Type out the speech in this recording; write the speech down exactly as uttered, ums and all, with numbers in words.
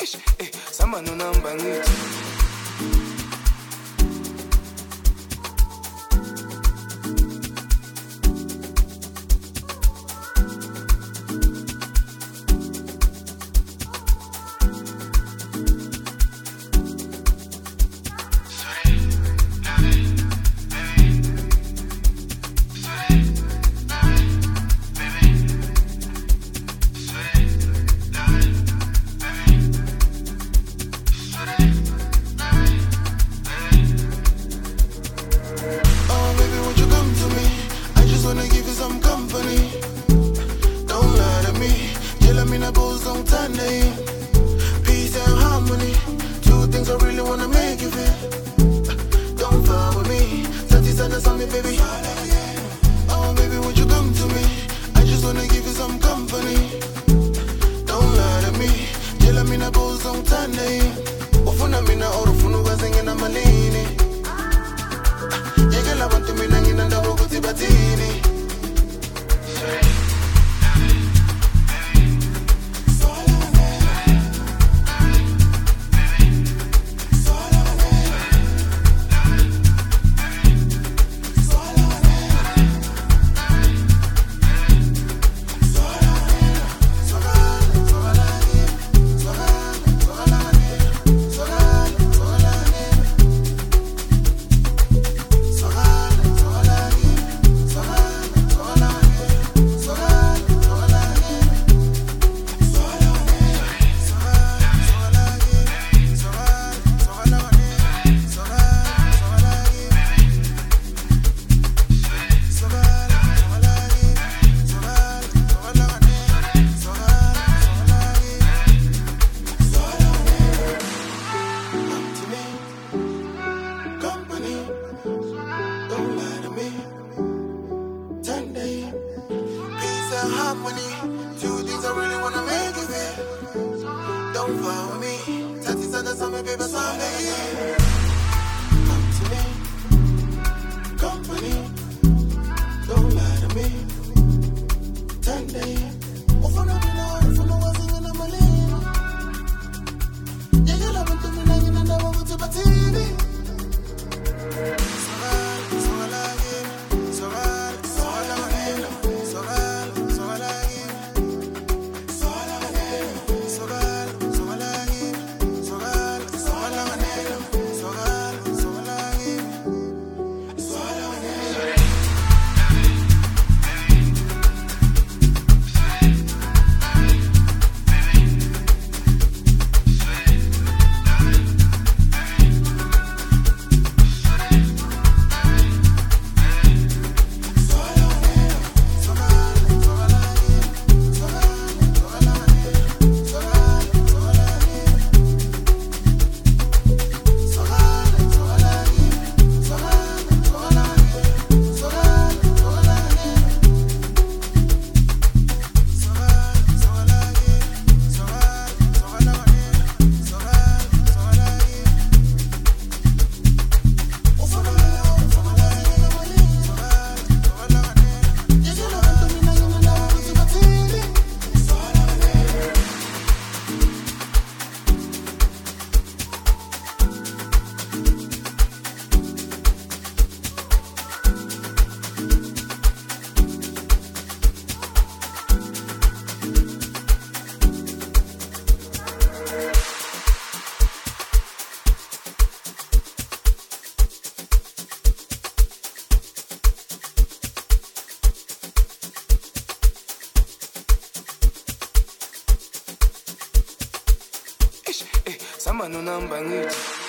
Eh, samba nonamba ngithi. Peace and harmony, two things I really wanna make you feel. Don't fall with me, thirty seconds on me, baby. Oh, baby, would you come to me? I just wanna give you some company. Don't lie to me, tell me na boss on Sunday. Ufuna mina or ufuna wazenge na malini. Yekela bantu mina nginanda bokuthi bathini. Harmony, two things I really wanna make you feel. Don't follow me, thirty seconds on me, baby, Sunday. Come to me, company. Don't lie to me, Sunday. Ufuna mina, ufuna wazinga na malini. Yekela bantu mina nginanda bokuthi bathini. Eh, samba nonamba ngithi.